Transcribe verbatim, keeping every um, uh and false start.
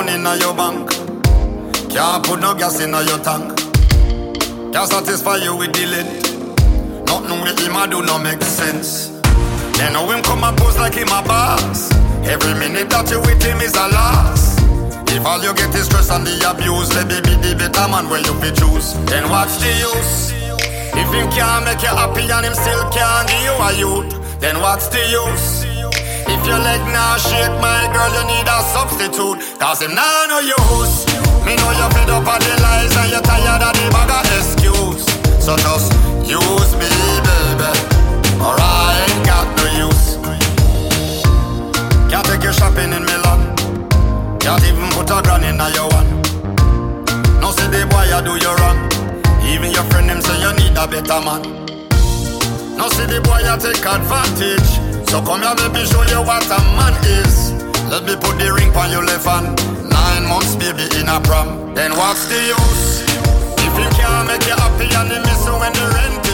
gun in your bank. Can't put no gas in your tank. Can't satisfy you with the lint. Nothing with him I do no make sense. Then know him come and pose like him a boss. Every minute that you with him is a loss. If all you get is stress and the abuse, let me be the better man where you fi choose. Then what's the use? If him can't make you happy and him still can't give you a youth, then what's the use? If your leg now shake, my girl, you need a substitute. Cause him now no use. Me know you're fed up of the lies and you're tired of the bag of excuse. So just use me, baby, or I ain't got no use. Can't take you shopping in Milan. Can't even put a grand in your one. No say the boy you do you wrong. Even your friend him say you need a better man. No see the boy you take advantage. So come here baby show you what a man is. Let me put the ring on your left hand. Nine months baby in a prom. Then what's the use? If you can't make you happy and you miss you when the rent